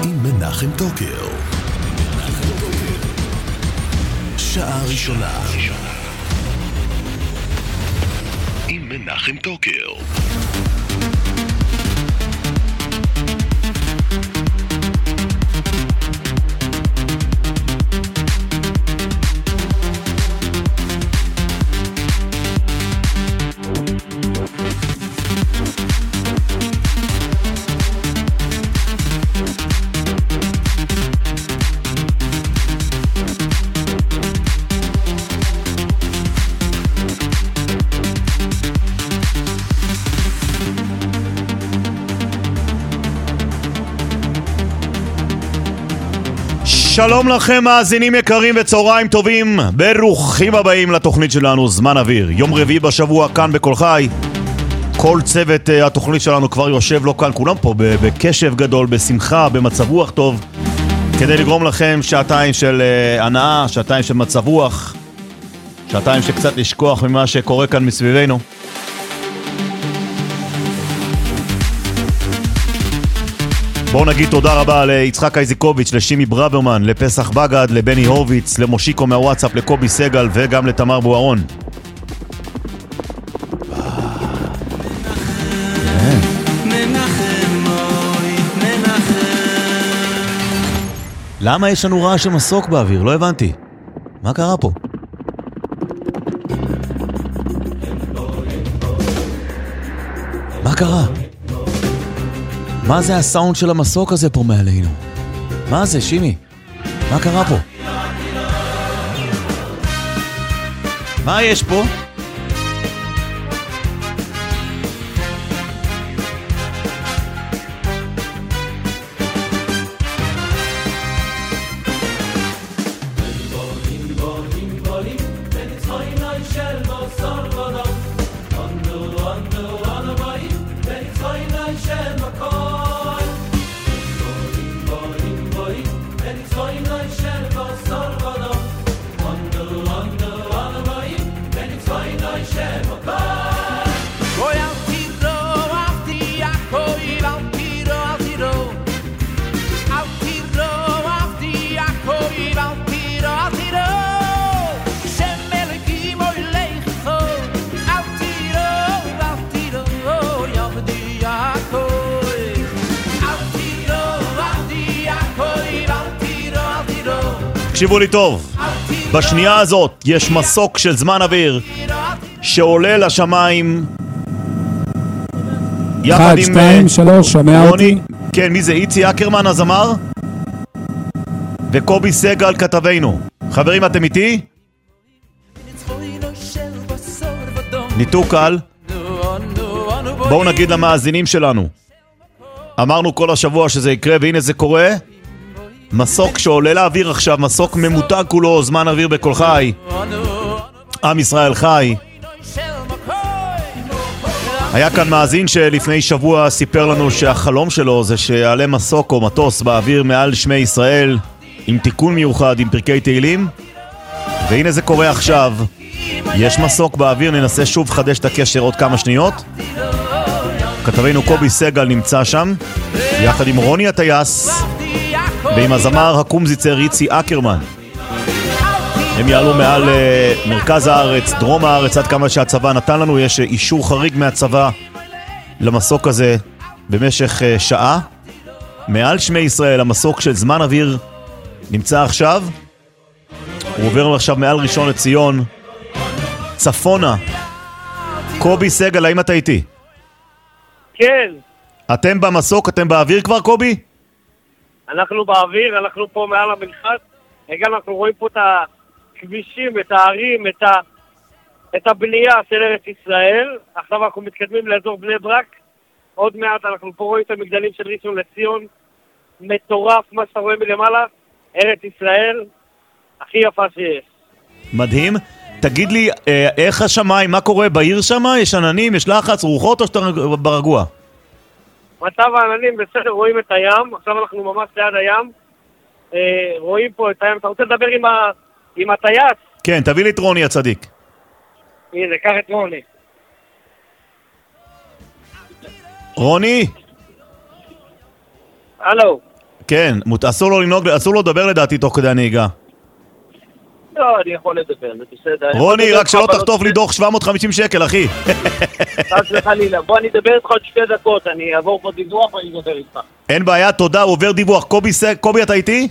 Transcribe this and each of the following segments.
עם מנחם טוקר. שעה ראשונה עם מנחם טוקר. שלום לכם מאזינים יקרים וצהריים טובים, ברוכים הבאים לתוכנית שלנו זמן אוויר. יום רביעי בשבוע כאן בכל חי. כל צוות התוכנית שלנו כבר יושב לו כאן, כולם פה בקשב גדול, בשמחה, במצב רוח טוב, כדי לגרום לכם שעתיים של הנאה, שעתיים של מצב רוח, שעתיים שקצת לשכוח ממה שקורה כאן מסביבנו. בואו נגיד תודה רבה ליצחק אייזיקוביץ', לשימי ברוורמן, לפסח בגד, לבני הורוביץ, למושיקו מהוואטסאפ, לקובי סגל וגם לתמר בוארון. למה יש לנו רעש של מסוק באוויר? לא הבנתי. מה קרה פה? מה קרה? מה זה הסאונד של המסוק הזה פה מעלינו? מה זה, שימי? מה קרה פה? מה יש פה? תקשיבו לי טוב, בשנייה הזאת יש מסוק של זמן אוויר שעולה לשמיים יחד עם 1, 2, 3, שומע אותי? כן, מי זה? איצי אקרמן הזמר וקובי סגל כתבנו. חברים, אתם איתי? ניתוק קל. בואו נגיד למאזינים שלנו, אמרנו כל השבוע שזה יקרה והנה זה קורה. מסוק שעולה לאוויר עכשיו, מסוק ממותג כולו, זמן אוויר בכל חי, עם ישראל חי. היה כאן מאזין שלפני שבוע סיפר לנו שהחלום שלו זה שיעלה מסוק או מטוס באוויר מעל שמי ישראל עם תיקון מיוחד, עם פרקי תהילים, והנה זה קורה עכשיו. יש מסוק באוויר, ננסה שוב חדש את הקשר עוד כמה שניות. כתבנו קובי סגל נמצא שם יחד עם רוני הטייס ועם הזמר הקומזיצר איצי אקרמן. הם יעלו מעל מרכז הארץ, דרום הארץ, עד כמה שהצבא נתן לנו. יש אישור חריג מהצבא למסוק הזה במשך שעה. מעל שמי ישראל, המסוק של זמן אוויר נמצא עכשיו. הוא עובר עכשיו מעל ראשון לציון צפונה. קובי סגל, האם אתה איתי? כן. אתם במסוק, אתם באוויר כבר, קובי? אנחנו באוויר, אנחנו פה מעל המנחת. הגענו, אנחנו רואים פה את הכבישים, את הערים, את הבנייה של ארץ ישראל. עכשיו אנחנו מתקדמים לאזור בני ברק. עוד מעט אנחנו פה רואים את המגדלים של ראשון לציון. מטורף מה שאתה רואה מלמעלה. ארץ ישראל, הכי יפה שיש. מדהים. תגיד לי, איך השמיים, מה קורה בעיר שם? יש עננים, יש לחץ, רוחות או שאתה ברגוע? מצב העננים בסדר, רואים את הים. עכשיו אנחנו ממש ליד הים. רואים פה את הים. אתה רוצה לדבר עם הטייס? כן, תביא לי את רוני הצדיק. הנה, קח את רוני. רוני? הלו. כן, אסור לו לדבר לדעתי תוך כדי הנהיגה. לא, אני יכול לדבר, זה בסדר. רוני, רק שלא תחטוף לי דוח 750 שקל, אחי. חס וחלילה, בוא אני אדבר איתך עוד 2 דקות, אני אעבור פה דיווח ואני אדבר איתך. אין בעיה, תודה, הוא עובר דיווח. קובי, אתה איתי?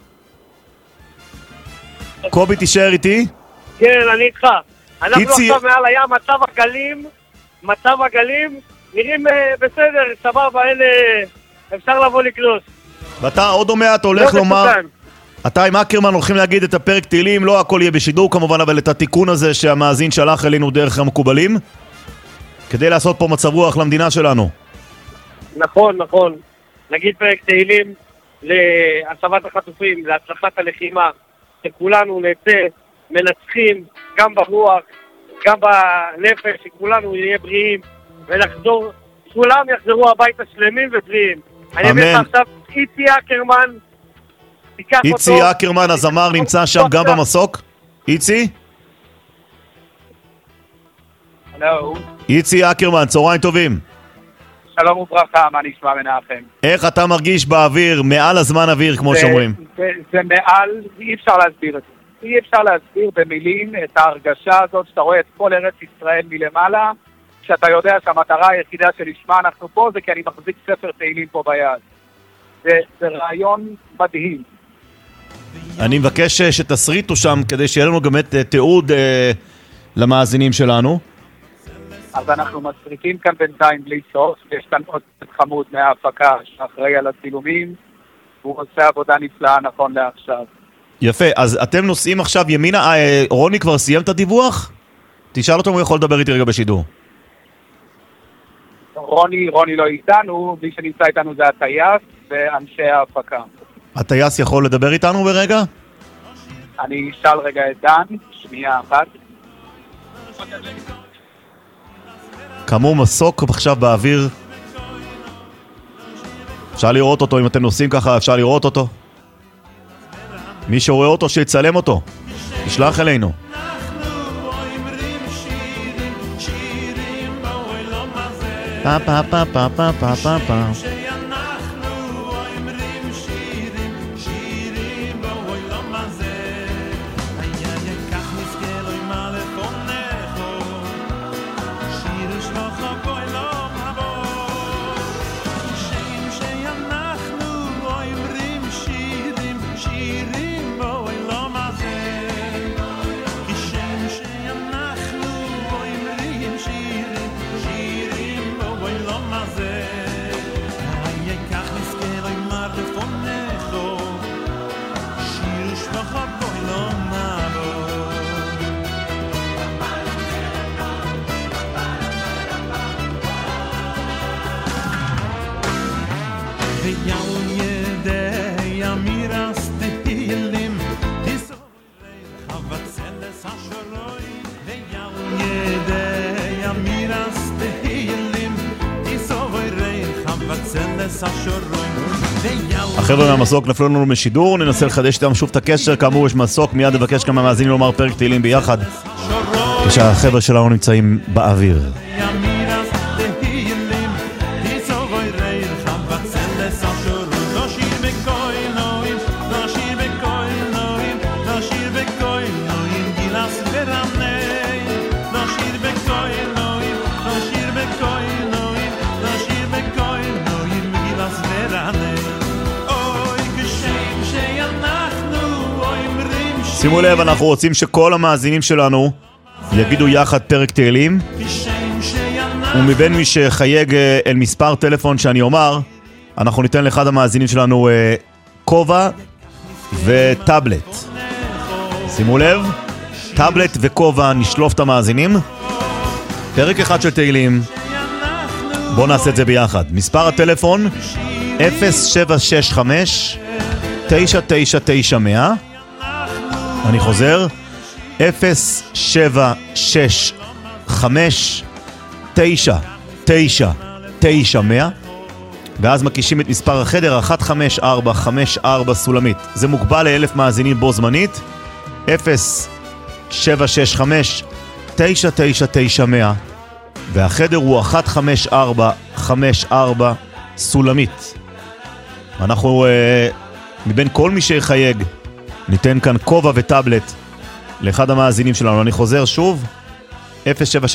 קובי, תישאר איתי? כן, אני איתך. אנחנו עכשיו מעל הים, מצב הגלים, נראים בסדר, סבבה, אפשר לבוא לקלוס. ואתה עוד מעט הולך לומר... אתה עם אקרמן הולכים להגיד את הפרק תהילים, לא הכל יהיה בשידור כמובן, אבל את התיקון הזה שהמאזין שלח אלינו דרך המקובלים, כדי לעשות פה מצב רוח למדינה שלנו. נכון. נגיד פרק תהילים להצבת החטופים, להצלחת הלחימה, שכולנו נצא מנצחים, גם ברוח, גם בנפש, שכולנו נהיה בריאים, ונחזור, כולם יחזרו הביתה שלמים ובריאים. אני אביא לך עכשיו איצי אקרמן, איצי אקרמן, הזמר, נמצא שם גם במסוק? איצי? הלו. איצי אקרמן, צהריים טובים. שלום וברכה, מה נשמע מנחם? איך אתה מרגיש באוויר, מעל הזמן אוויר, כמו שאומרים? זה מעל, אי אפשר להסביר את זה. אי אפשר להסביר במילים את ההרגשה הזאת שאתה רואה את כל ארץ ישראל מלמעלה, שאתה יודע שהמטרה היחידה שלשמה אנחנו פה זה כי אני מחזיק ספר תהילים פה ביד. זה רעיון מדהים. אני מבקש שתסריטו שם כדי שיהיה לנו גם את תיעוד למאזינים שלנו. אז אנחנו מסריטים כאן בינתיים בלי סוף, יש כאן עוד חמוד מההפקה שאחראי על הצילומים, והוא עושה עבודה נפלאה נכון לעכשיו. יפה, אז אתם נוסעים עכשיו ימינה, רוני כבר סיים את הדיווח? תשאל אותו אם הוא יכול לדבר איתי רגע בשידור. רוני לא איתנו, מי שנמצא איתנו זה הטייס ואנשי ההפקה. הטייס יכול לדבר איתנו ברגע? אני אשאל רגע את דן, שנייה אחת. כאמור מסוק עכשיו באוויר. אפשר לראות אותו, אם אתם נוסעים ככה אפשר לראות אותו. מי שרואה אותו שיצלם אותו, ישלח אלינו. פה פה פה פה פה פה פה פה. החבר'ה מהמסוק נפלו לנו משידור, ננסה לחדש איתם שוב את הקשר, כאמור יש מסוק, מיד לבקש כמה מאזינים לומר פרק תהילים ביחד כשהחבר'ה שלנו נמצאים באוויר. שימו לב, אנחנו רוצים שכל המאזינים שלנו יגידו יחד פרק תהילים, ומבין מי שחייג אל מספר טלפון שאני אומר, אנחנו ניתן לאחד המאזינים שלנו כובע וטאבלט. שימו לב, טאבלט וכובע, נשלוף את המאזינים. פרק אחד של תהילים, בואו נעשה את זה ביחד. מספר הטלפון 0765 999100. אני חוזר 0765 999100, ואז מקישים את מספר החדר 15454 סולמית. זה מוגבל ל1,000 מאזינים בו זמנית. 0765 999100, והחדר הוא 15454 סולמית. אנחנו, מבין כל מי שיחייג, ניתן כאן כובע וטאבלט לאחד המאזינים שלנו. אני חוזר שוב, 0765-999-100,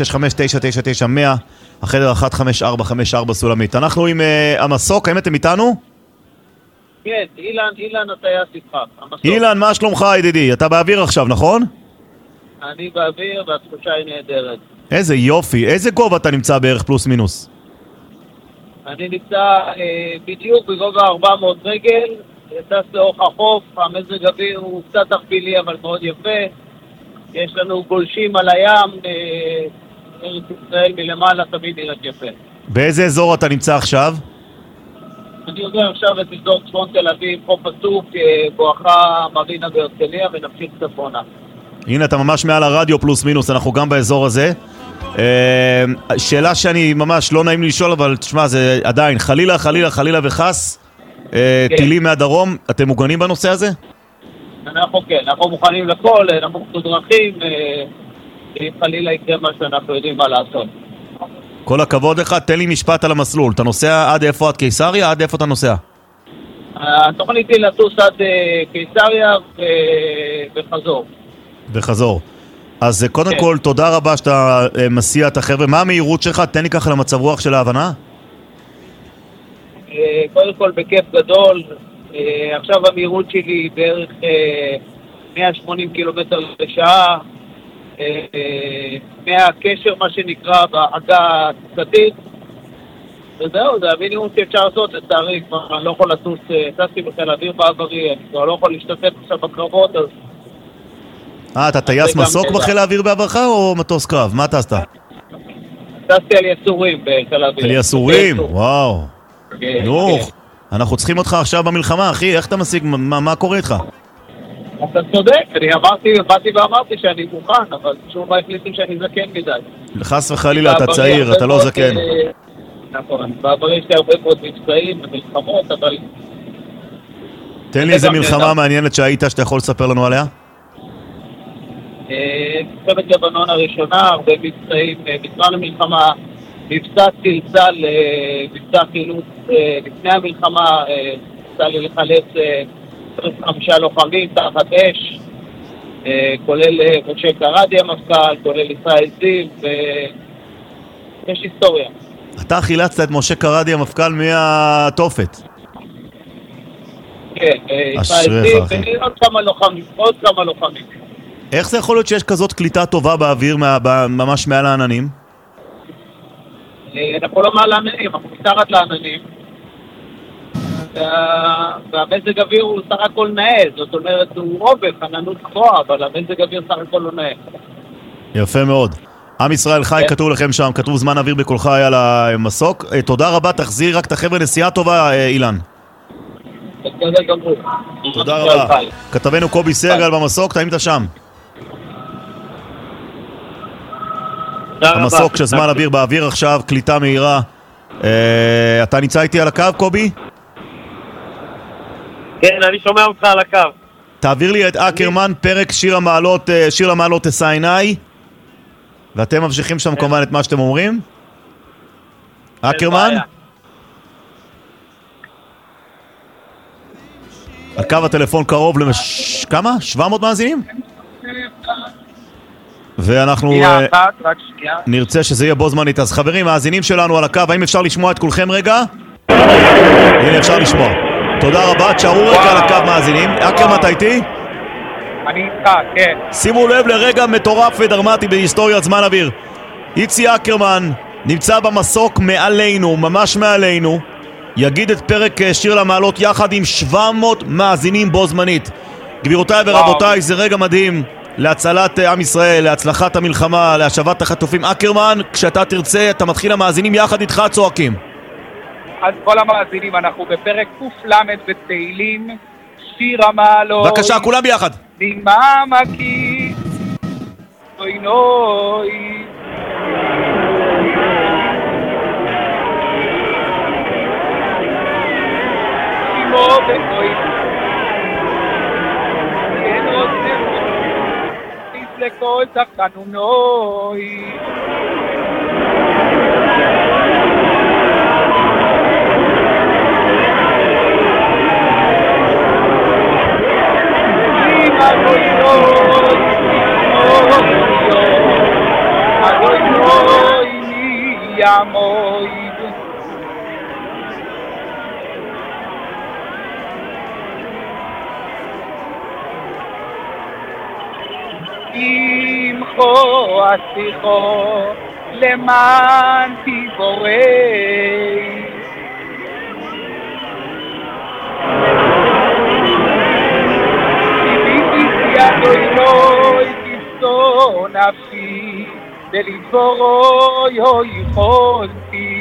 החדר 15454 סולמית. אנחנו עם המסוק, האם אתם איתנו? כן, אילן הטייס איתך. אילן, מה שלומך ידידי? אתה באוויר עכשיו, נכון? אני באוויר והתחושה היא נהדרת. איזה יופי, איזה גובה אתה נמצא בערך פלוס מינוס? אני נמצא בדיוק בגובה 400 רגל, טס לאורך החוף, המזג אוויר הוא קצת תחבילי אבל מאוד יפה. יש לנו גולשים על הים, ארץ ישראל מלמעלה תמיד נראית יפה. באיזה אזור אתה נמצא עכשיו? אני יודע עכשיו את אזור צפון תל אביב, חוף הסוף, בואכה מרינה בהרצליה ונמשיך צפונה. הנה אתה ממש מעל הרדיו פלוס מינוס, אנחנו גם באזור הזה. שאלה שאני ממש לא נעים לי לשאול, אבל תשמע, זה עדיין חלילה וחס, טילים מהדרום, אתם מוגנים בנושא הזה? אנחנו מוכנים לכל, אנחנו דרכים, אם חלילה יקרה מה שאנחנו יודעים מה לעשות. כל הכבוד לך, תן לי משפט על המסלול. אתה נוסע עד איפה? עד קיסריה? עד איפה אתה נוסע? התוכנית היא לטוס עד קיסריה וחזור. אז קודם כל, תודה רבה שאתה מסיע את החבר'ה. מה המהירות שלך? תן לי ככה למצב רוח של ההבנה. קודם כל, בכיף גדול. עכשיו המהירות שלי היא בערך 180 קילומטר לשעה. מהקשר, מה שנקרא, בעגה התקתית. וזהו, זה המינימום שאפשר לעשות, לצערי, אני לא יכול לטוס, טסתי בחיל האוויר בעברי, אני כבר לא יכול להשתתף עכשיו בקרבות, אז... אתה טייס מסוק בחיל האוויר בעברך או מטוס קרב? מה טסת? טסתי על יסורים בחיל האוויר. על יסורים? וואו. נו, אנחנו צריכים אותך עכשיו במלחמה, אחי, איך אתה משיג? מה קורה איתך? אתה צודק, אני באתי ואמרתי שאני מוכן, אבל שום מה החליטים שאני זקן מדי. חס וחלילה, אתה צעיר, אתה לא זקן. נכון, בעבר יש לי הרבה מאוד מבצעים ומלחמות, אבל... תן לי איזה מלחמה מעניינת שהיית שאתה יכול לספר לנו עליה. מלחמת לבנון הראשונה, הרבה מבצעים, בזמן המלחמה, מבצע צלצל, מבצע חילוץ לפני המלחמה, צלצל לחלץ 25 לוחמים תחת אש, כולל משה קרדי המפכ"ל, כולל ישראל זיו, ויש היסטוריה. אתה חילצת את משה קרדי המפכ"ל מהתופת. כן, ישראל זיו, ועוד כמה לוחמים. איך זה יכול להיות שיש כזאת קליטה טובה באוויר ממש מעל העננים? אנחנו לא מעל העננים, אנחנו מתחת לעננים. והמזג אוויר הוא סך הכל נאה, זאת אומרת הוא רובך, עננות גבוהה, אבל המזג אוויר סך הכל לא נאה. יפה מאוד. עם ישראל חי, כתוב לכם שם, כתוב זמן אוויר בקולך על המסוק. תודה רבה, תחזיר רק את החבר'ה, נסיעה טובה אילן. תודה רבה. כתבנו קובי סרגל במסוק, תאים אתה שם. המסוק של זמן אוויר באוויר עכשיו, קליטה מהירה. אתה נמצא איתי על הקו, קובי? כן, אני שומע אותך על הקו. תעביר לי את אקרמן, פרק שיר המעלות אשא עיניי, ואתם ממשיכים שם כמובן את מה שאתם אומרים. אקרמן? על קו הטלפון קרוב כמה? 700 מאזינים? ואנחנו נרצה שזה יהיה בו זמנית. אז חברים, מאזינים שלנו על הקו, האם אפשר לשמוע את כולכם רגע? הנה, אפשר לשמוע. תודה רבה, תשארו רגע על הקו מאזינים. אקרמן, אתה איתי? אני איתך, כן. שימו לב לרגע מטורף ודרמטי בהיסטוריית זמן אוויר. איצי אקרמן נמצא במסוק מעלינו, ממש מעלינו, יגיד את פרק שיר למעלות יחד עם 700 מאזינים בו זמנית. גבירותיי ורבותיי, זה רגע מדהים להצלת עם ישראל, להצלחת המלחמה, להשבת החטופים. אקרמן, כשאתה תרצה, אתה מתחיל המאזינים יחד איתך צועקים. אז כל המאזינים, אנחנו בפרק ק"ל בתהילים, שיר המעלות. בבקשה, כולם ביחד. דמעמקי, נוי נוי. שימו ונוי. כן רוצה לכל תחתנו נוי. ימחו השיחו למען תיבורי תביתי ידוי נוי תפסו נפשי ולדבורוי הו יכולתי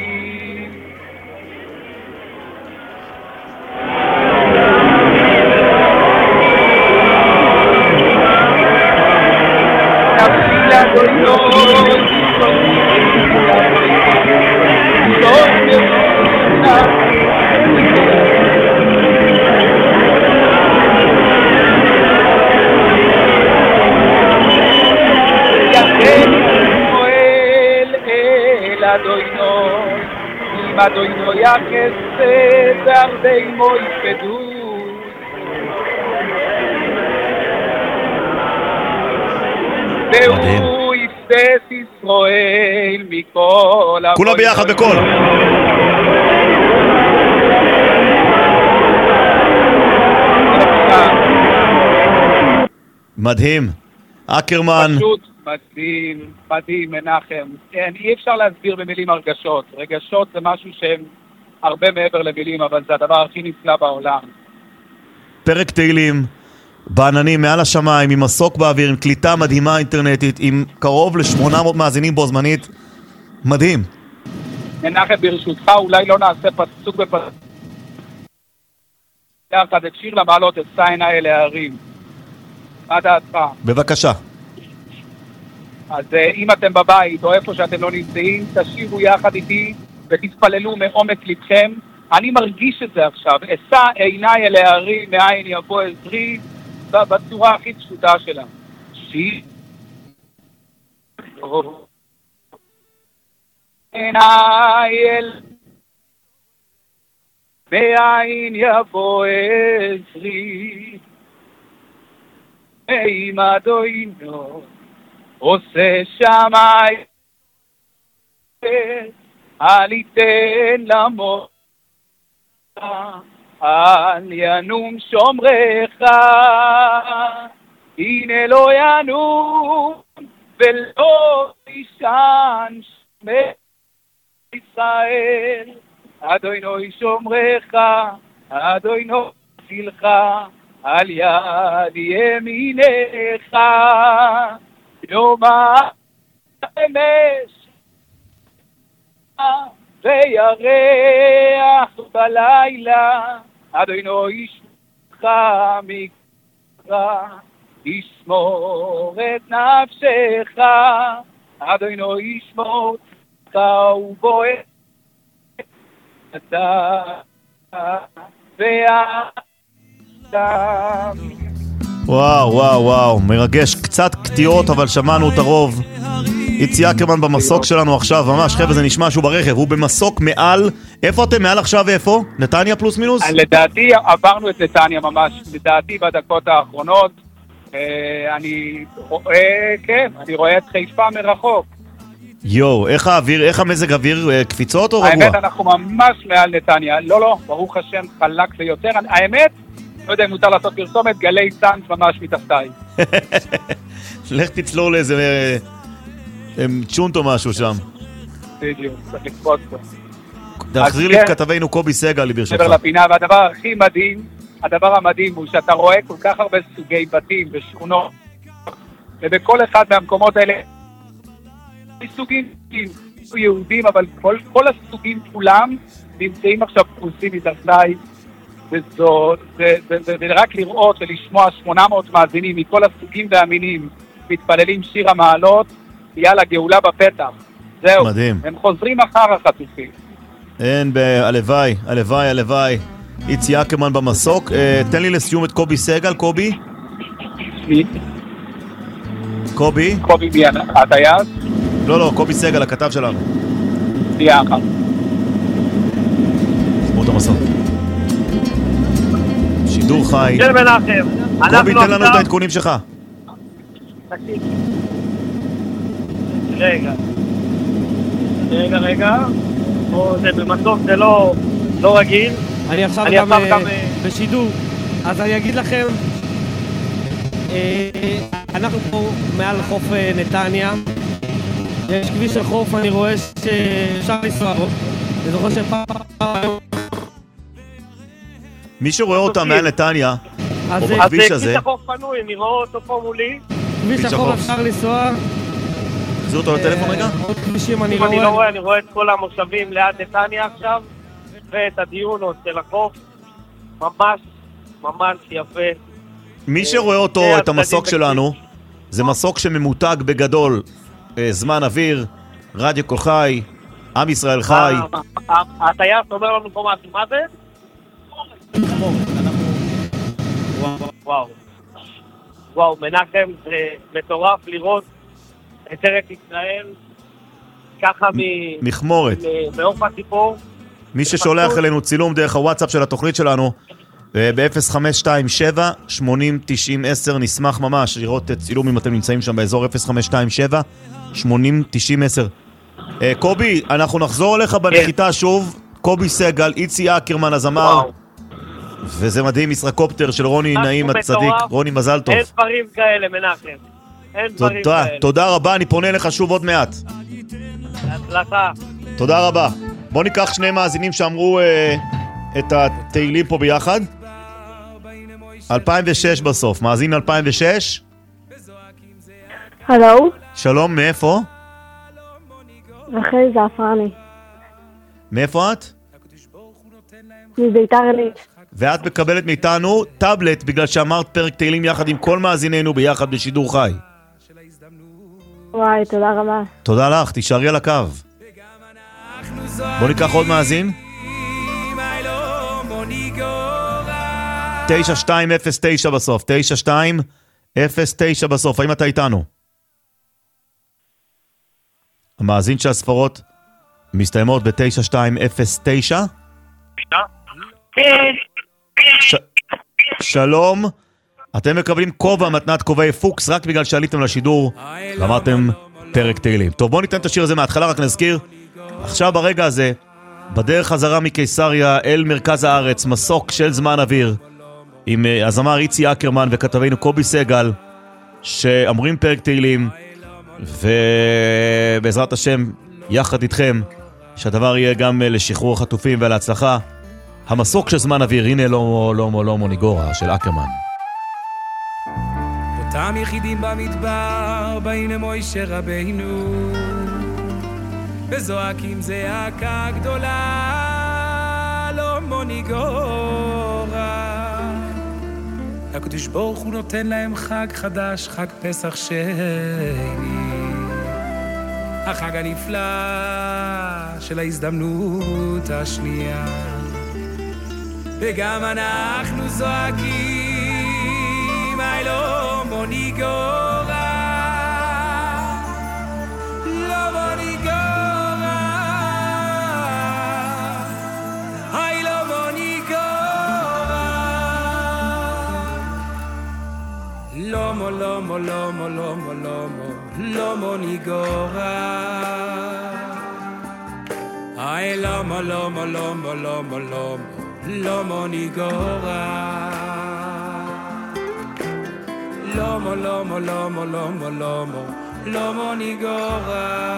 אדוני יחסד הרבה מוי פדות והוא יפסס ישראל מכל כולם ביחד בכל מדהים אקרמן פשוט מדהים, מדהים, מנחם. כן, אי אפשר להסביר במילים הרגשות. רגשות זה משהו שהם הרבה מעבר למילים, אבל זה הדבר הכי נפלא בעולם. פרק תהילים, בעננים, מעל השמיים, עם מסוק באוויר, עם קליטה מדהימה אינטרנטית, עם קרוב ל-800 מאזינים בו זמנית. מדהים. מנחם, ברשותך, אולי לא נעשה פסוק בפסוק. יחד את שיר למעלות, את סיין האלה הערים. מה דעתך? בבקשה. אז אם אתם בבית או איפה שאתם לא נמצאים, תשירו יחד איתי ותתפללו מעומק לבכם. אני מרגיש את זה עכשיו. אשא עיניי אל ההרים, מאין יבוא עזרי, בצורה הכי פשוטה שלה. שיר עיניי אל מאין יבוא עזרי, עם אדונו עושה שמיים, אל יתן למות, אל ינום שומרך, הנה לא ינום ולא תישן שמך ישראל, אדונו שומרך, אדונו צילך, על יד ימינך, יום האמש וירח בלילה, אדונו ישמך מקרא, ישמור את נפשך, אדונו ישמור אותך ובועט אתה וואו וואו וואו, מרגש, קצת קטיעות אבל שמענו את הרוב. איצי אקרמן במסוק שלנו עכשיו, ממש חבר'ה, זה נשמע שהוא ברכב, הוא במסוק מעל, איפה אתם מעל עכשיו ואיפה? נתניה פלוס מינוס? לדעתי עברנו את נתניה ממש, לדעתי בדקות האחרונות, אני רואה, כן, אני רואה את חיפה מרחוק. יו, איך האוויר, איך המזג אוויר, קפיצות או רגוע? האמת, אנחנו ממש מעל נתניה, לא, ברוך השם, חלק ויותר, האמת, לא יודע אם מותר לעשות פרסומת, גלי צאנץ ממש מתחתיי. לך תצלור לאיזה צ'ונט או משהו שם. בדיוק, צריך לקפוץ פה. תחזיר לי את כתבינו קובי סגל ברשותך. מעבר לפינה, והדבר הכי מדהים, הדבר המדהים הוא שאתה רואה כל כך הרבה סוגי בתים ושכונות, ובכל אחד מהמקומות האלה, סוגים יהודים, אבל כל הסוגים כולם נמצאים עכשיו פרוסים מתחתיי, ורק לראות ולשמוע 800 מאזינים מכל הסוגים והמינים מתפללים שיר המעלות, יאללה, גאולה בפתח. זהו, מדהים. הם חוזרים אחר החטופים. אין, הלוואי, הלוואי, הלוואי. איצי אקרמן במסוק. תן לי לסיום את קובי סגל, קובי. קובי? קובי מי, הטייס? לא, קובי סגל, הכתב שלנו. תהיה אחר. סמות המסוק. שידור חי. של מנחם. קובי, תן לנו את העדכונים שלך. תקשיב. רגע. זה במסוק, זה לא רגיל. אני עכשיו גם בשידור. אז אני אגיד לכם, אנחנו פה מעל חוף נתניה. יש כביש החוף, אני רואה שאפשר לנסוע בו. אני זוכר שפעם... מי שרואה אותה מעל נתניה, אז בכביש הזה... כביש החוף פנוי, אני רואה אותו פה מולי. כביש החוף אפשר לנסוע. תחזיר אותו לטלפון רגע? עוד כבישים אני לא רואה, אני רואה את כל המושבים ליד נתניה עכשיו, ואת הדיון של החוף. ממש יפה. מי שרואה אותו, את המסוק שלנו, זה מסוק שממותג בגדול, זמן אוויר, רדיו קול חי, עם ישראל חי. הטייס אומר לנו פה מה זה? וואו, מנחם, זה מטורף לראות את ארץ ישראל ככה מחמורת. מעוף הציפור. מי ששולח אלינו צילום דרך הוואטסאפ של התוכנית שלנו, ב-0527-809010, נשמח ממש לראות צילום אם אתם נמצאים שם באזור 0527-809010. קובי, אנחנו נחזור אליך בנחיתה שוב. קובי סגל, איצי אקרמן הזמר, וזה מדהים, ישראקופטר של רוני נעים הצדיק. רוני, מזל טוב. אין דברים כאלה, מנחם, אין דברים כאלה. תודה רבה, אני פונה אליך שוב עוד מעט. הצלחה. תודה רבה. בוא ניקח שני מאזינים שאמרו את התהילים פה ביחד. 2006 בסוף, מאזין 2006. הלו. שלום, מאיפה? רחל זעפרני. מאיפה את? מביתר עילית. ואת מקבלת מאיתנו טאבלט בגלל שאמרת פרק תהילים יחד עם כל מאזיננו ביחד בשידור חי. וואי, תודה רבה. תודה לך, תישארי על הקו. בוא ניקח עוד מאזין. 9209 בסוף, 9209 בסוף. האם אתה איתנו? המאזין שהספרות מסתיימות ב-9209. שלום, אתם מקבלים כובע מתנת כובעי פוקס רק בגלל שעליתם לשידור ואמרתם פרק תהילים. טוב, בואו ניתן את השיר הזה מההתחלה, רק נזכיר. עכשיו ברגע הזה, בדרך חזרה מקיסריה אל מרכז הארץ, מסוק של זמן אוויר עם הזמר איצי אקרמן וכתבינו קובי סגל שאמורים פרק תהילים, ובעזרת השם יחד איתכם שהדבר יהיה גם לשחרור החטופים ולהצלחה. המסוק של זמן אוויר, הנה לא מוניגורה של אקרמן. אותם יחידים במדבר באים למוישה רבינו וזועקים זעקה גדולה, לא מוניגורה. הקדוש ברוך הוא נותן להם חג חדש, חג פסח שני, החג הנפלא של ההזדמנות השנייה. וגם אנחנו זועקים, אי לא מוניגורה, לא מוניגורה, אי לא מוניגורה, לא מו, לא מו, לא מו, לא מו, לא מו, לא מוניגורה, אי לא מו, לא מו, לא מו, לא מו, לא מו, לא מוניגורה, לא מו, לא מו, לא מו, לא מו, לא מו, לא מוניגורה,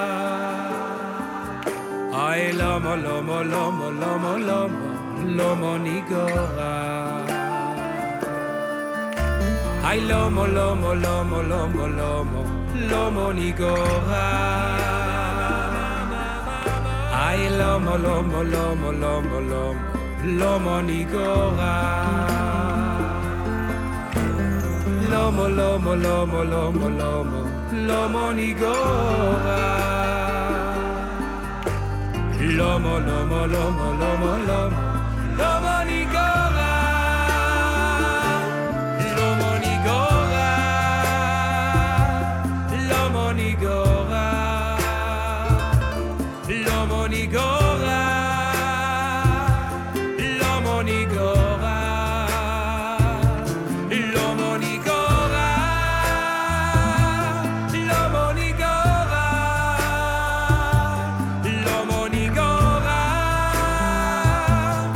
אי לא מו, לא מו, לא מו, לא מו, לא מו, לא מוניגורה, אי לא מו, לא מו, לא מו, לא מו, לא מו, לא מוניגורה, אי לא מו, לא מו, לא מו, לא מו, לא מו, לא מוניגורה, לא מו, לא מו, לא מו, לא מו, לא מו, לא מוניגורה, לא מו, לא מו, לא מו, לא מו, לא מו, לא מוניגורה, לא מוניגורה, לא מוניגורה, לא מוניגורה, לא מוניגורה, לא מוניגורה, לא מוניגורה, לא מוניגורה,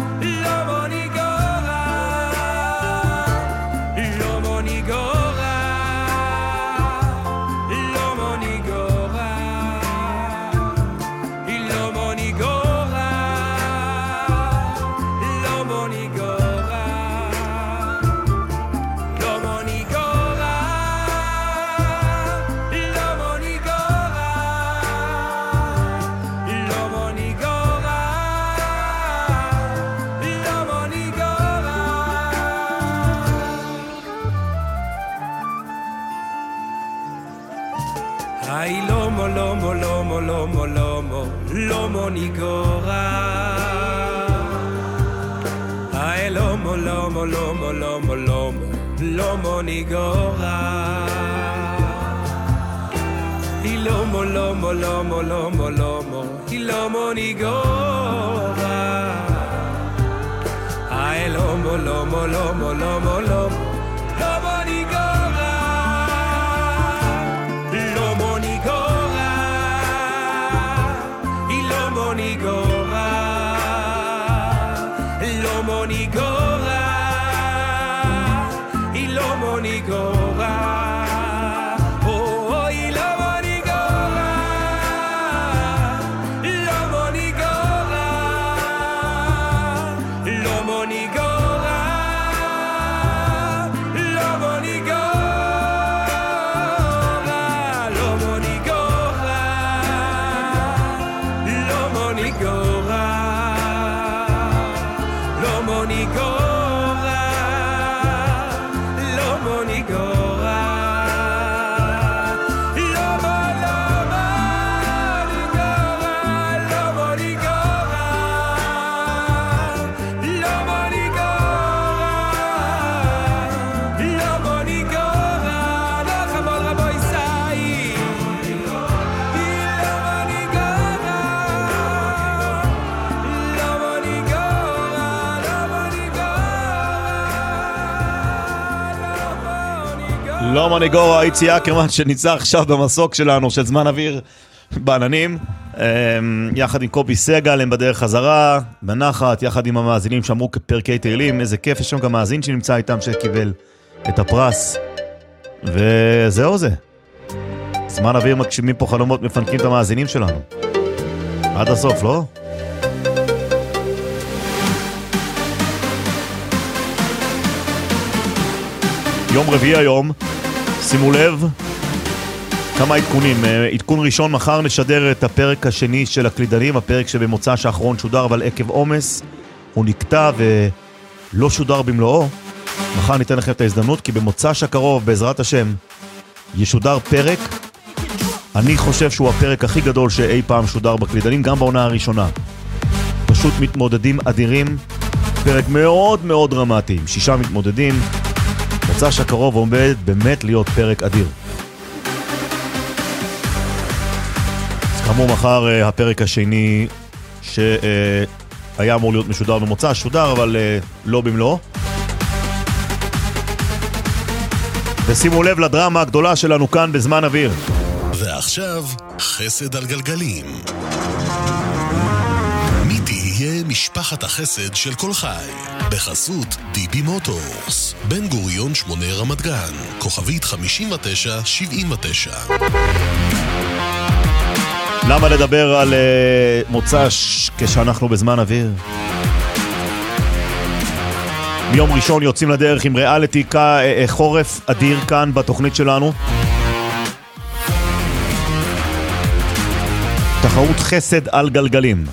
Ay lomo lomo lomo lomo lomo lomo nigora Ay lomo lomo lomo lomo lomo lomo nigora Y lomo lomo lomo lomo lomo y lomo nigora Ay lomo lomo lomo lomo lomo lomo nigora lomo nigora y lomo nigora lomo nigora y lomo nigora לא מניגורה, איצי אקרמן שניצח עכשיו במסוק שלנו של זמן אוויר בעננים, יחד עם קובי סגל הם בדרך חזרה בנחת, יחד עם המאזינים שאמרו כפרקי תהילים. איזה כיף, יש שם גם מאזין שנמצא איתם שקיבל את הפרס, וזהו זה, זמן אוויר מגשימים פה חלומות, מפנקים את המאזינים שלנו עד הסוף, לא? יום רביעי היום, שימו לב, כמה עדכונים. עדכון ראשון, מחר נשדר את הפרק השני של הקלידנים, הפרק שבמוצא האחרון שודר, אבל עקב עומס הוא נקטע ולא שודר במלואו. מחר ניתן לכם את ההזדמנות, כי במוצא הקרוב, בעזרת השם, ישודר פרק, אני חושב שהוא הפרק הכי גדול שאי פעם שודר בקלידנים, גם בעונה הראשונה. פשוט מתמודדים אדירים, פרק מאוד מאוד דרמטי, 6 מתמודדים, מוצא שקרוב עומד באמת להיות פרק אדיר. אז כאמור מחר הפרק השני שהיה אמור להיות משודר במוצא, שודר אבל לא במלואו. ושימו לב לדרמה הגדולה שלנו כאן בזמן אוויר. ועכשיו חסד על גלגלים. מי תהיה משפחת החסד של כל חי? בחסות דיבי מוטורס, בן גוריון 8 רמת גן, כוכבית 5979. למה לדבר על מוצ"ש כשאנחנו בזמן אוויר? מיום ראשון יוצאים לדרך עם ריאליטי חורף אדיר כאן בתוכנית שלנו. תחרות חסד על גלגלים.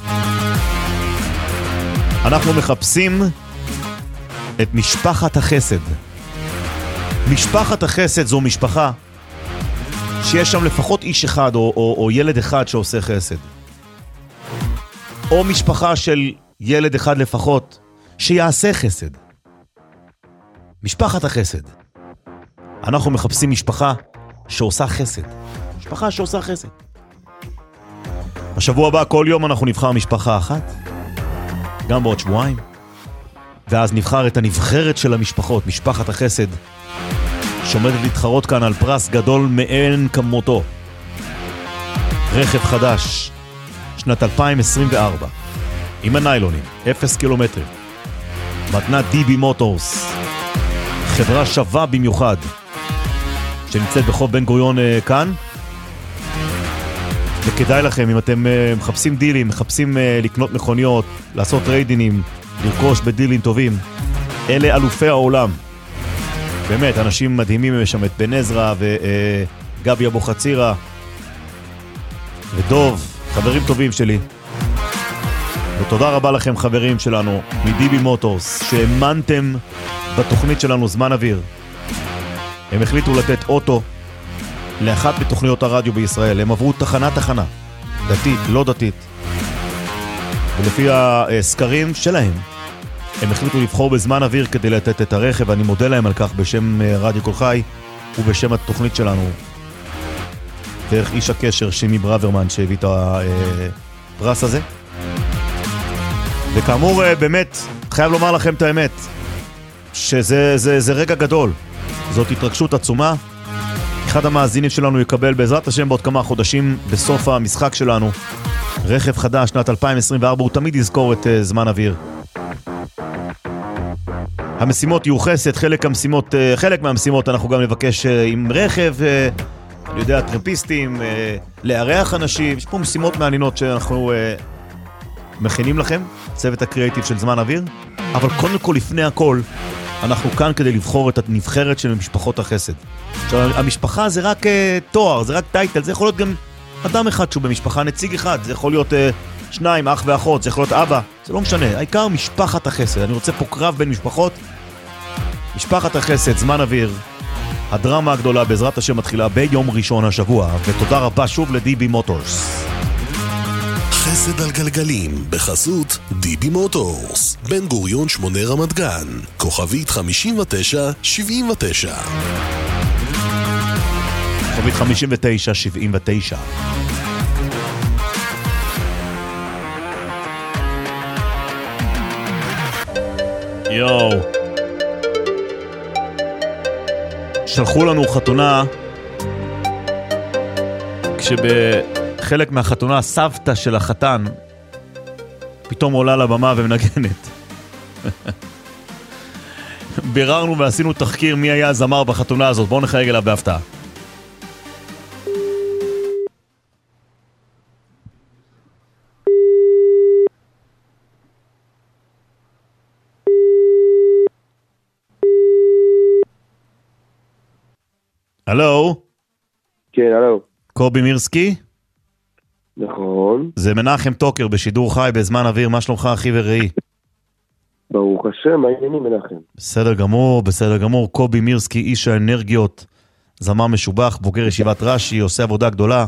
אנחנו מחפשים את משפחת החסד. משפחת החסד זו משפחה שיש שם לפחות איש אחד או ילד אחד שעושה חסד. או משפחה של ילד אחד לפחות שיעשה חסד. משפחת החסד. אנחנו מחפשים משפחה שעושה חסד. משפחה שעושה חסד. בשבוע הבא כל יום אנחנו נבחר משפחה אחת, גם בעוד שבועיים, ואז נבחר את הנבחרת של המשפחות, משפחת החסד, שעומדת להתחרות כאן על פרס גדול מאין כמותו. רכב חדש, שנת 2024, עם הניילונים, 0 קילומטרים. מתנת דיבי מוטורס, חברה שווה במיוחד, שנמצאת בחוב בן גוריון כאן. וכדאי לכם, אם אתם מחפשים דילים, מחפשים לקנות מכוניות, לעשות טריידינים, לרכוש בדילים טובים, אלה אלופי העולם. באמת, אנשים מדהימים, יש שם את בן עזרא וגבי אבו חצירה ודוב, חברים טובים שלי. ותודה רבה לכם חברים שלנו מדיבי מוטורס, שהאמנתם בתוכנית שלנו זמן אוויר. הם החליטו לתת אוטו לאחת בתוכניות הרדיו בישראל. הם עברו תחנה, דתית, לא דתית. ולפי הסקרים שלהם, הם החליטו לבחור בזמן אוויר כדי לתת את הרכב. אני מודה להם על כך בשם רדיו כל חי ובשם התוכנית שלנו. דרך איש הקשר שימי ברוורמן שהביא את הפרס הזה. וכאמור, באמת, חייב לומר לכם את האמת, שזה רגע גדול. זאת התרגשות עצומה. אחד המאזינים שלנו יקבל בעזרת השם בעוד כמה חודשים בסוף המשחק שלנו רכב חדש שנת 2024, הוא תמיד יזכור את זמן אוויר. המשימות יהיו חסד, חלק מהמשימות אנחנו גם נבקש עם רכב, אני יודע, טרמפיסטים, לארח אנשים. יש פה משימות מעניינות שאנחנו מכינים לכם, צוות הקריאיטיב של זמן אוויר. אבל קודם כל, לפני הכל, אנחנו כאן כדי לבחור את הנבחרת של משפחות החסד. עכשיו, המשפחה זה רק תואר, זה רק טייטל, זה יכול להיות גם אדם אחד שהוא במשפחה, נציג אחד, זה יכול להיות שניים, אח ואחות, זה יכול להיות אבא, זה לא משנה, העיקר משפחת החסד. אני רוצה פה קרב בין משפחות. משפחת החסד, זמן אוויר, הדרמה הגדולה בעזרת השם מתחילה ביום ראשון השבוע, ותודה רבה שוב לדיבי מוטורס. חסד על גלגלים, בחסות דיבי מוטורס, בן גוריון 8 רמת גן, כוכבית 5979. כוכבית 5979. יואו. שלחו לנו חתונה, כשבחלק מהחתונה סבתא של החתן פתאום עולה לבמה ומנגנת. ביררנו ועשינו תחקיר מי היה הזמר בחתונה הזאת. בואו נחייג אליו בהפתעה. הלו? כן, הלו. קובי מירסקי? נכון. זה מנחם טוקר בשידור חי בזמן אוויר. מה שלומך אחי ורעי? ברוך השם, מה העניינים מנחם? בסדר גמור, בסדר גמור. קובי מירסקי, איש האנרגיות, זמר משובח, בוגר ישיבת רש"י, עושה עבודה גדולה.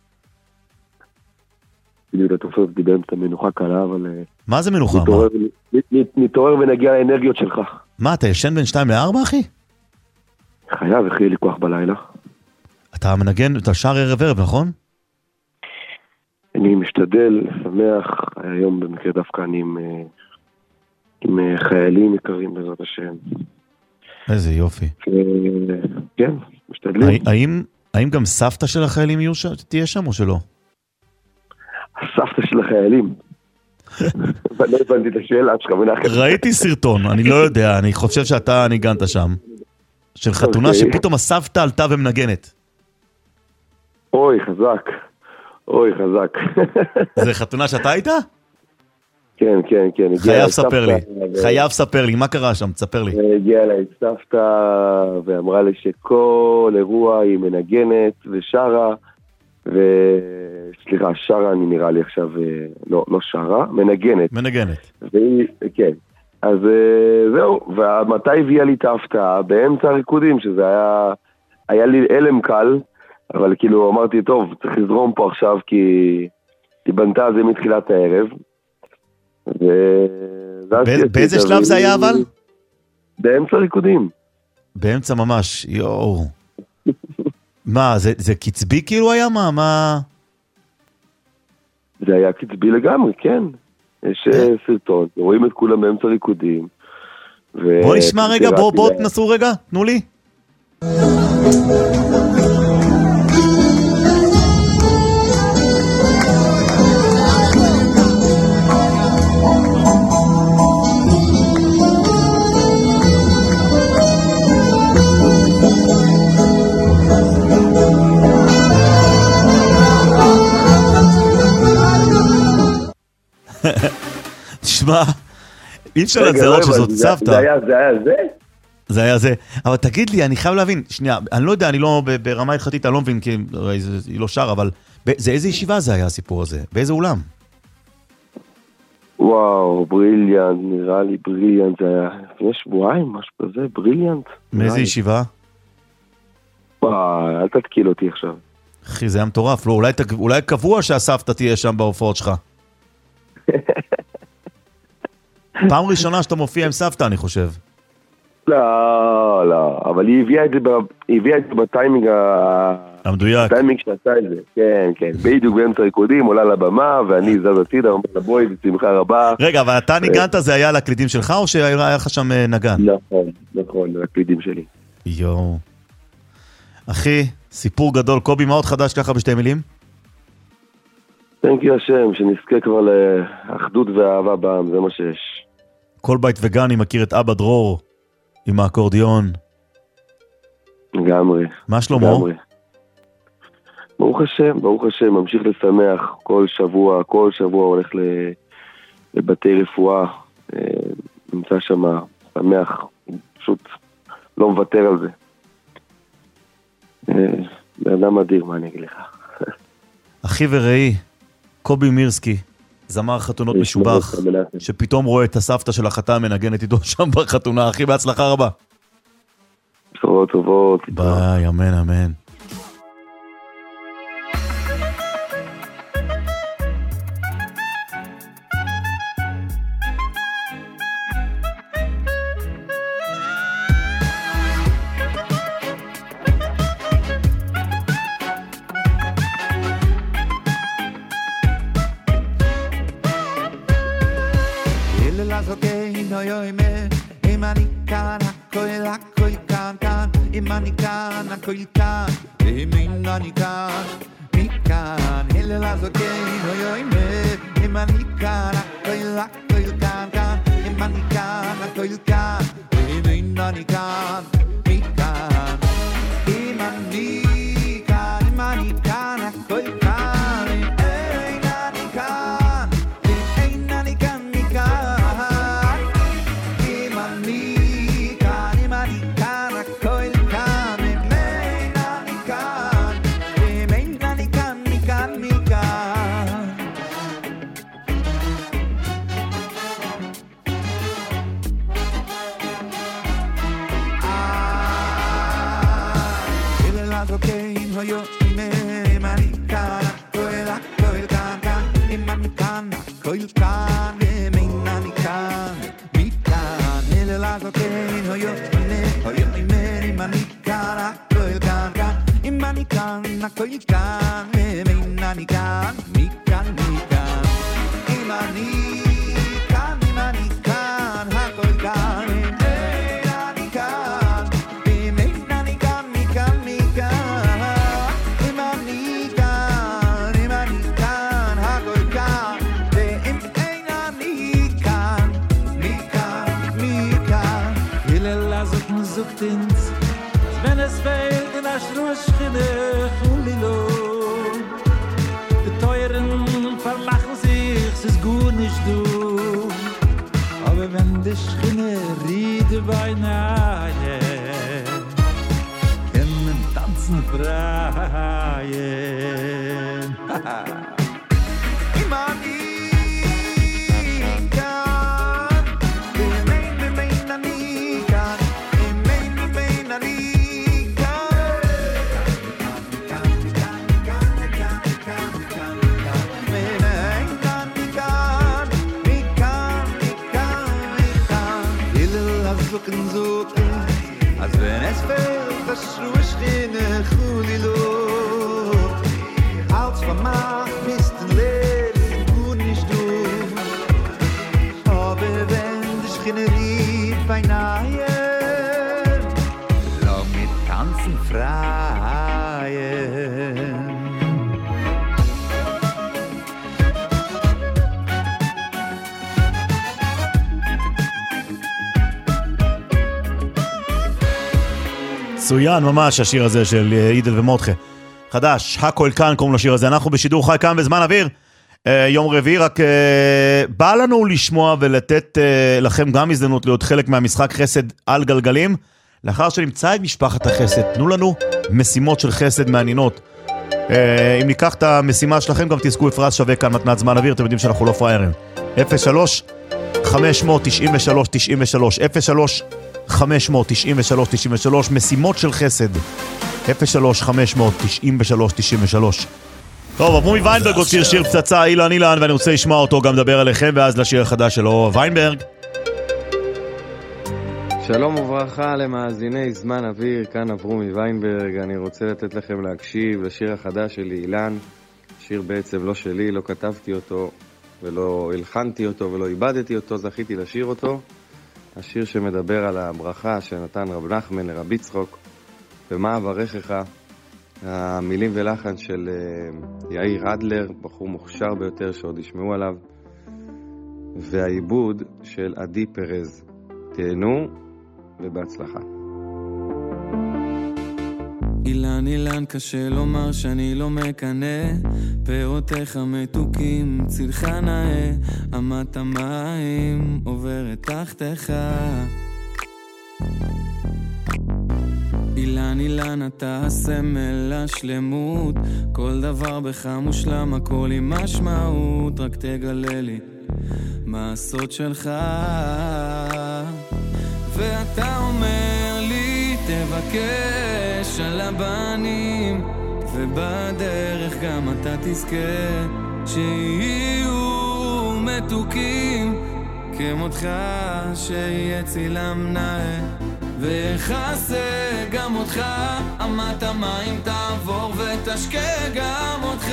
בדיוק, אתה תופס דיבר את המנוחה קלה, אבל... מה זה מנוחה? נתעורר ונגיע לאנרגיות שלך. מה, אתה ישן בין 2 ל-4 אחי? חייב, איך יהיה לי כוח בלילה. אתה מנגן, אתה שר ערב, נכון? אני משתדל, שמח. היום במקרה דווקא אני עם חיילים יקרים בעזרת השם. איזה יופי. כן, משתדלים. האם גם סבתא של החיילים תהיה שם או שלא? הסבתא של החיילים. לא הבנתי את השאלה שלך מנחם. ראיתי סרטון, אני לא יודע, אני חושב שאתה ניגנת שם. של חתונה שפתאום הסבתא עלתה ומנגנת. אוי, חזק. אוי, חזק. זה חתונה שאתה היית? כן, כן, כן. חייב ספר לי, מה קרה שם? תספר לי. הגיעה אליי סבתא ואמרה לי שכל אירוע היא מנגנת ושרה, סליחה, שרה אני נראה לי עכשיו, לא שרה, מנגנת. מנגנת. כן. אז זהו, ומתי הביאה לי את ההפתעה? באמצע הריקודים, שזה היה לי אלם קל, אבל כאילו אמרתי, טוב, צריך לזרום פה עכשיו, כי היא בנתה על זה מתחילת הערב. באיזה שלב זה היה אבל? באמצע ריקודים. באמצע ממש, יואו. מה, זה קצבי כאילו היה? מה? זה היה קצבי לגמרי, כן. יש סרטון, רואים את כולם באמצע ריקודים. בוא נשמע רגע, בוא תנסו רגע, תנו לי. תשמע, אי אפשר לזהות שזאת סבתא. זה היה זה? זה היה זה. אבל תגיד לי, אני חייב להבין, שנייה, אני לא יודע, אני לא, ברמה התחתית, אני לא מבין, כי היא לא שר, אבל זה איזה ישיבה זה היה הסיפור הזה? באיזה אולם? וואו, בריליאנט, נראה לי בריליאנט, זה היה לפני שבועיים, משהו כזה, בריליאנט. מאיזה ישיבה? אל תתקיל אותי עכשיו. אחי, זה היה מטורף. לא, אולי קבוע שהסבתא תהיה שם בהופעות שלך. פעם ראשונה שאתה מופיע עם סבתא, אני חושב. לא, אבל היא הביאה את זה בטיימינג המדויק. הטיימינג שעשה את זה, כן. בדיוק באמצע ריקודים, עולה לבמה, ואני זז הצידה, אומר לבואי, בשמחה רבה. רגע, אבל אתה ניגנת, זה היה לקלידים שלך, או שהיה לך שם נגן? נכון, לקלידים שלי. יואו. אחי, סיפור גדול. קובי, מה עוד חדש ככה בשתי מילים? תן כי השם, שנזכה כבר לאחדות ואהבה בעם, זה מה שיש. כל בית וגן, אני מכיר את אבא דרור, עם האקורדיון. לגמרי. מה שלמה? ברוך השם, ממשיך לשמח כל שבוע הולך לבתי רפואה, נמצא שם, שמח, פשוט לא מוותר על זה. באדם אדיר, מה אני אגיד לך? אחי ורעי, קובי מירסקי, זמר חתונות משובח, שפתאום רואה את הסבתא של החתן מנגנת איתו שם בחתונה. אחי, בהצלחה רבה. בשורות טובות. ביי, אמן, אמן. מצוין ממש השיר הזה של עידל ומודחה. חדש, הכל כאן קוראים לשיר הזה. אנחנו בשידור חי כאן בזמן אוויר. יום רביעי, רק בא לנו לשמוע ולתת לכם גם הזדמנות להיות חלק מהמשחק חסד על גלגלים. לאחר שנמצא את משפחת החסד, תנו לנו משימות של חסד מעניינות. אם ניקח את המשימה שלכם, גם תזכו בפרס שווה כאן מתנת זמן אוויר. אתם יודעים שאנחנו לא פריירים. 03-593-93-03 03-593-93-93 משימות של חסד. 03-500-93-93. טוב, אברומי ויינברג הוציא שיר פצצה, אילן, ואני רוצה לשמוע אותו גם לדבר עליכם, ואז לשיר החדש שלו. ויינברג. שלום וברכה למאזיני זמן אוויר, כאן אברומי ויינברג. אני רוצה לתת לכם להקשיב לשיר החדש שלי, אילן. שיר בעצם לא שלי, לא כתבתי אותו ולא הלחנתי אותו ולא איבדתי אותו, זכיתי לשיר אותו. השיר שמדבר על הברכה שנתן רב נחמן לרב יצחק, ומה אברכך. המילים ולחן של יאיר אדלר, בחור מוכשר ביותר שעוד ישמעו עליו, והעיבוד של עדי פרז. תהנו ובהצלחה. אילן אילן קשה לומר שאני לא מקנה, פירותיך מתוקים צילך נאה, אמת המים עוברת תחתך. אילן אילן אתה הסמל השלמות, כל דבר בך מושלם, הכל עם משמעות, רק תגלה לי מה הסוד שלך. ואתה אומר לי תבקש על הבנים, ובדרך גם אתה תזכה שיהיו מתוקים כמותך, שיהיה צילם נאה ויחסה גם אותך, אמת המים תעבור ותשקה גם אותך,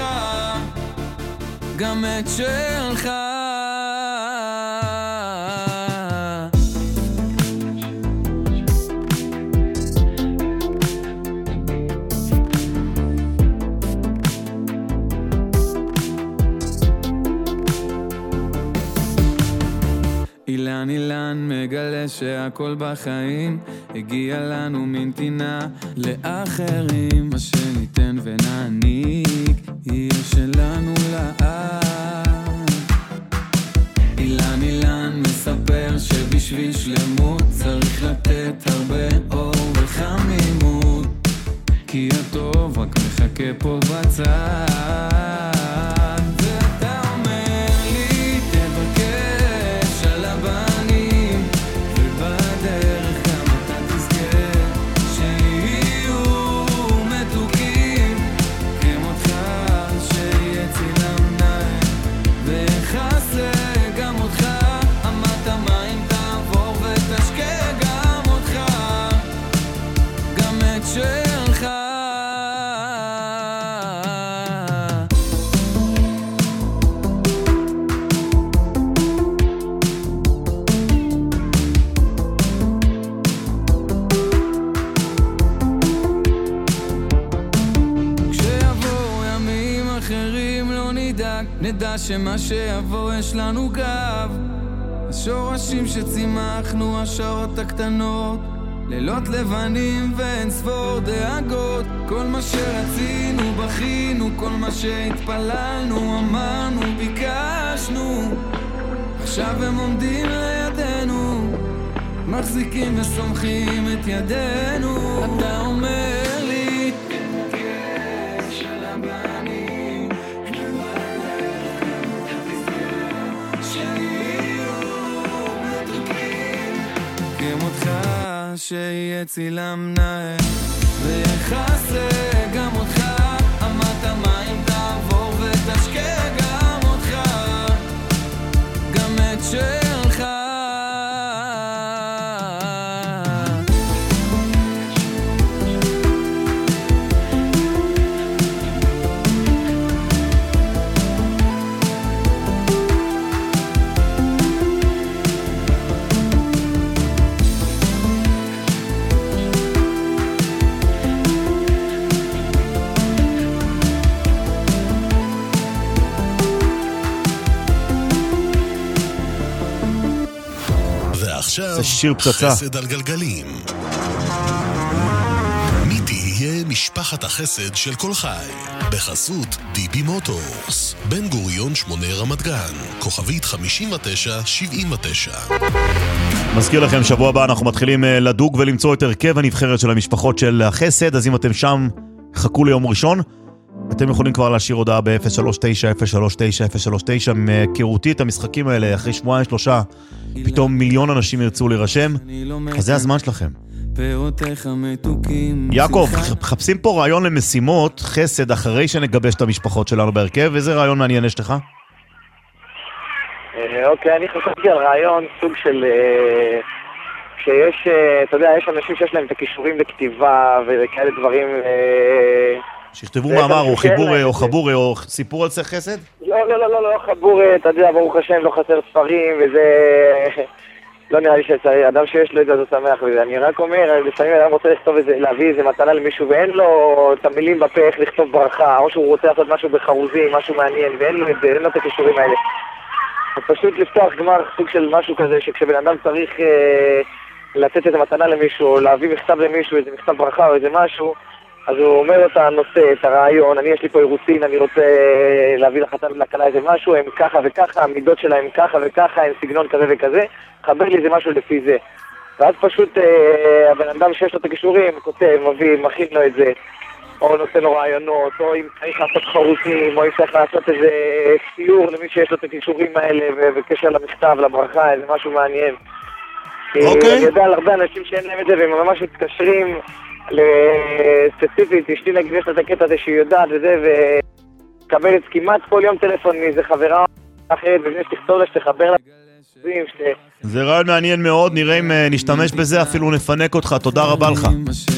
גם את שלך. אילן אילן מגלה שהכל בחיים הגיע לנו מנתינה לאחרים, מה שניתן ונעניק יהיה שלנו לעד. אילן אילן מספר שבשביל שלמות צריך לתת הרבה אור וחמימות, כי הטוב רק מחכה פה בצד. נדע שמה שיבוא יש לנו גב, השורשים שצימחנו, השעות הקטנות, לילות לבנים ואין ספור דאגות, כל מה שרצינו בכינו, כל מה שהתפללנו אמרנו ביקשנו, עכשיו הם עומדים לידינו, מחזיקים וסומכים את ידינו. אתה אומר לי תבקש על הבנים, כמותך שיהיה צילם נאה ויחסה גם אותך, אמת המים תעבור ותשקה גם אותך, גם את שלך. עכשיו שיר פצצה. חסד על גלגלים. מי תהיה משפחת החסד של כל חי? בחסות דיבי מוטורס, בן גוריון 8 רמת גן, כוכבית 5979. מזכיר לכם, שבוע הבא אנחנו מתחילים לדוג ולמצוא את הרכב הנבחרת של המשפחות של החסד, אז אם אתם שם, חכו ליום ראשון. אתם יכולים כבר להשאיר הודעה ב-039-039-039. מהיכרותי את המשחקים האלה, אחרי שבועיים שלושה, פתאום מיליון אנשים ירצו להירשם, אז זה הזמן שלכם. פירותיך מתוקים. יעקב, מחפשים פה רעיון למשימות חסד אחרי שנגבש את המשפחות שלנו בהרכב, איזה רעיון מעניין יש לך? אוקיי, אני חשבתי על רעיון סוג של... שיש, אתה יודע, יש אנשים שיש להם את הכישורים לכתיבה וכאלה דברים... שיכתבו מאמר או חיבור או חבור או סיפור על סך חסד? לא חבור, אתה יודע, ברוך השם, לא חסר ספרים וזה... לא נראה לי שאדם שיש לו את זה, אז הוא שמח וזה. אני רק אומר, לפעמים אדם רוצה לכתוב איזה, להביא איזה מתנה למישהו ואין לו את המילים בפה איך לכתוב ברכה, או שהוא רוצה לעשות משהו בחרוזים, משהו מעניין, ואין לו את זה, אין לו את הכישורים האלה. אז פשוט לפתוח גמר סוג של משהו כזה, שכשבן אדם צריך לתת איזה מתנה למישהו, או להביא מכתב למישהו, איזה מכתב ברכה או איזה משהו, אז הוא אומר את הנושא, את הרעיון, אני יש לי פה אירוסין, אני רוצה להביא לחתן ולכלה איזה משהו, הם ככה וככה, המידות שלהם ככה וככה, הם סגנון כזה וכזה, חבר לי איזה משהו לפי זה. ואז פשוט הבן אדם שיש לו את הכישורים, כותב, מביא, מכין לו את זה, או נושא לו רעיונות, או אם צריך לעשות חרוזים, או אם צריך לעשות איזה סיור למי שיש לו את הכישורים האלה, ובקשר למכתב, לברכה, איזה משהו מעניין. אני יודע על הרבה אנשים שאין להם את זה, והם ממש מתקשרים ספציפית, אשתי נגיד יש לה את הקטע הזה שהיא יודעת וזה, וקבלת כמעט כל יום טלפון מאיזה חברה אחרת, ובני שתכתוב לה שתחבר לה. זה רעיון מעניין מאוד, נראה אם נשתמש בזה, אפילו נפנק אותך, תודה רבה לך.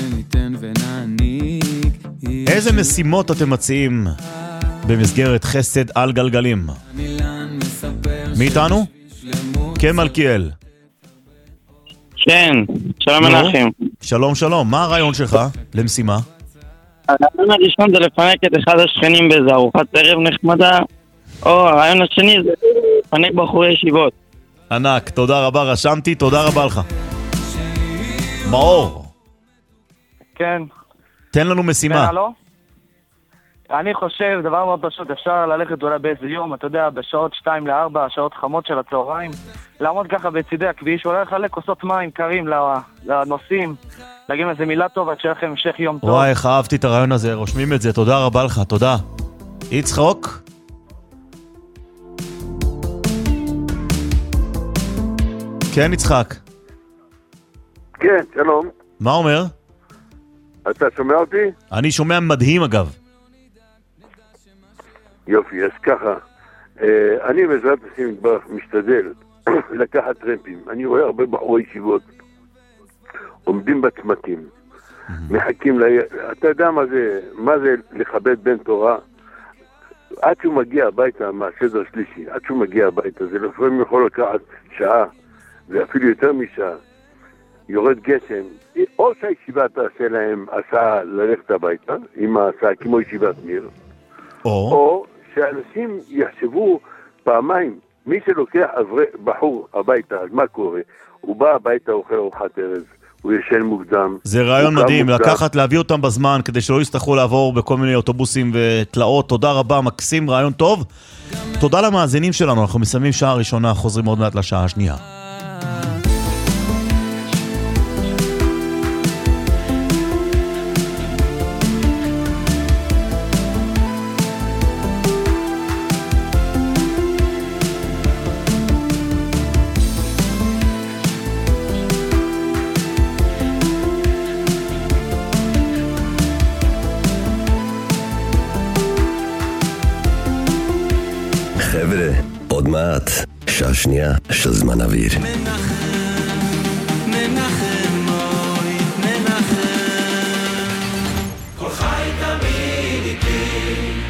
איזה משימות אתם מציעים במסגרת חסד על גלגלים? מי איתנו? כן, מלכיאל. כן, שלום מנחם. שלום שלום, מה הרעיון שלך למשימה? הרעיון הראשון זה לפנק את אחד השכנים באיזה ארוחת ערב נחמדה, או הרעיון השני זה לפנק בחורי ישיבות. ענק, תודה רבה, רשמתי, תודה רבה לך. מאור. כן. תן לנו משימה. אני חושב, דבר מאוד פשוט, אפשר ללכת אולי באיזה יום, אתה יודע, בשעות 2-4, שעות חמות של הצהריים, לעמוד ככה בצידי הכביש, אולי לחלק כוסות מים קרים לנוסעים, להגיד איזה מילה טובה, שיהיה לכם המשך יום טוב. וואי, איך אהבתי את הרעיון הזה, רושמים את זה, תודה רבה לך, תודה. יצחוק? כן, יצחק. כן, שלום. מה אומר? אתה שומע אותי? אני שומע מדהים אגב. יופי, אז ככה, אני בעזרת השם משתדל לקחת טרמפים. אני רואה הרבה בחורי ישיבות עומדים בצמתים, מחכים אתה יודע מה זה לכבד בן תורה? עד שהוא מגיע הביתה מהסדר שלישי, עד שהוא מגיע הביתה, זה לפעמים יכול לקחת שעה, ואפילו יותר משעה, יורד גשם, או שהישיבה תעשה להם הסעה ללכת הביתה, עם ההסעה כמו ישיבת מיר, או שאנשים יחשבו פעמיים, מי שלוקח בחור הביתה, אז מה קורה? הוא בא הביתה, אוכל ארוחת ערב, הוא ישן מוקדם. זה רעיון מדהים, לקחת, להביא אותם בזמן, כדי שלא יצטרכו לעבור בכל מיני אוטובוסים ותלאות. תודה רבה, מקסים, רעיון טוב. תודה למאזינים שלנו, אנחנו מסיימים שעה ראשונה, חוזרים עוד מעט לשעה השנייה. עוד מעט, שעה שנייה של זמן אוויר. מנחם אוי, מנחם כל חי תמיד איתי